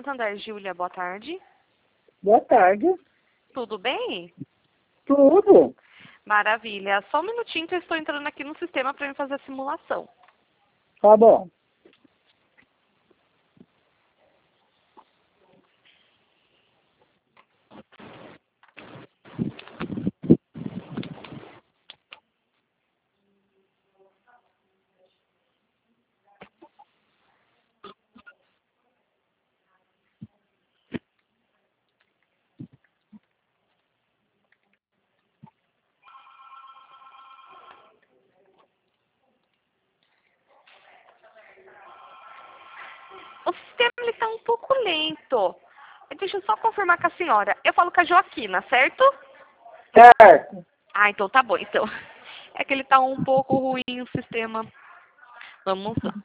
Santander, Júlia, boa tarde. Boa tarde. Tudo bem? Tudo. Maravilha. Só um minutinho que eu estou entrando aqui no sistema para me fazer a simulação. Tá bom. O sistema está um pouco lento. Deixa eu só confirmar com a senhora. Eu falo com a Joaquina, certo? Certo. Ah, então tá bom. Então, é que ele está um pouco ruim o sistema. Vamos lá.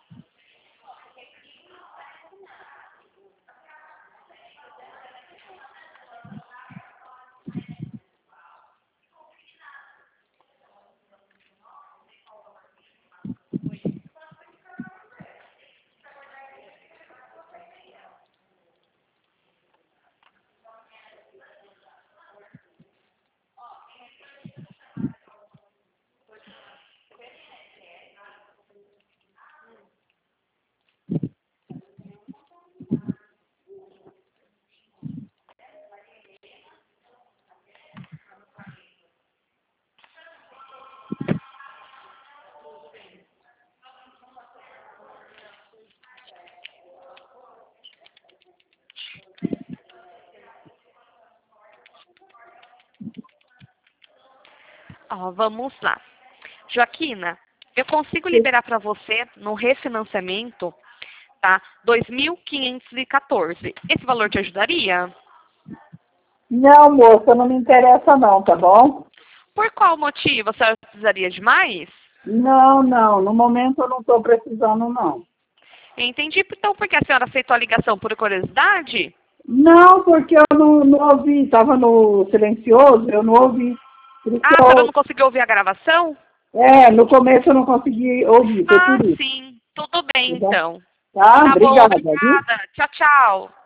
Ó, vamos lá. Joaquina, eu consigo liberar para você no refinanciamento, tá? 2.514. Esse valor te ajudaria? Não, moça, não me interessa não, tá bom? Por qual motivo? A senhora precisaria de mais? Não, não. No momento eu não estou precisando, não. Entendi. Então, por que a senhora aceitou a ligação? Por curiosidade? Não, porque eu não ouvi. Estava no silencioso, eu não ouvi. Por isso que Ah, a senhora não conseguiu ouvir a gravação? no começo eu não consegui ouvir, foi Ah, por isso. sim. Tudo bem, Tá bom? então. Tá? Tá bom, Obrigada, viu? obrigada. Tchau, tchau.